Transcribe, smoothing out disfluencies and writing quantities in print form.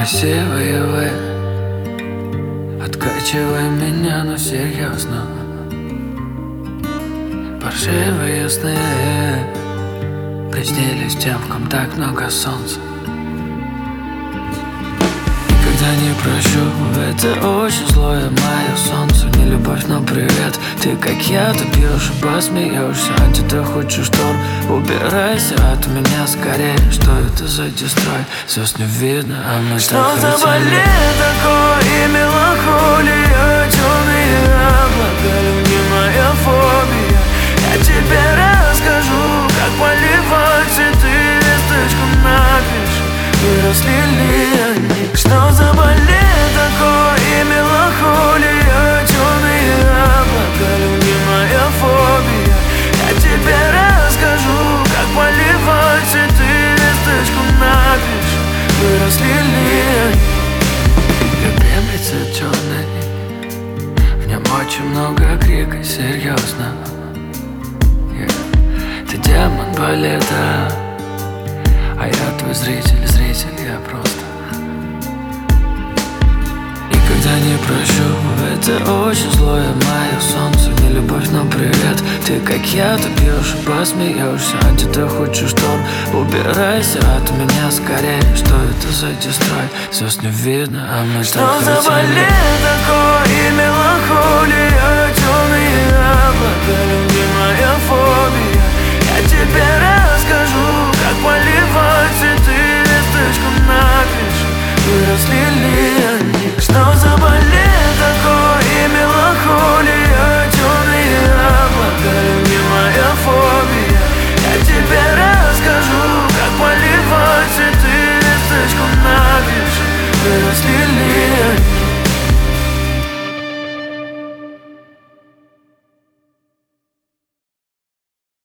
красивые вы, откачивай меня, но серьезно. Паршивые сны приснились тем, в ком так много солнца. Никогда не прощу, это очень злое мое солнце. Не любовь, но привет. Ты как я, ты пьешь и посмеешься. А ты хочешь торт, убирайся от меня скорее. Что это за дестрой? Звезд не видно, а мы что так хотели. Что за балет такой и меланхолия? Темные облака, любимая фобия. Я тебе расскажу, как поливать цветы листочком напиши. Выросли ли они? Что за балет такой и меланхолия? Темные облака, любимая фобия. Я тебе расскажу, как поливать цветы листочком напиши. Выросли ли они? Любимый цвет черный, в нем очень много крика, серьезно. Ты демон балета, а я твой зритель, я просто никогда не прощу, это очень злое мое солнце. Не любовь, но привет. Ты как я, ты пьешь и посмеешься. А ты хочешь торт, убирайся от меня скорее. Что это за дестрой? Звезд не видно, а мы что так за хотели. балет такой и меланхолия?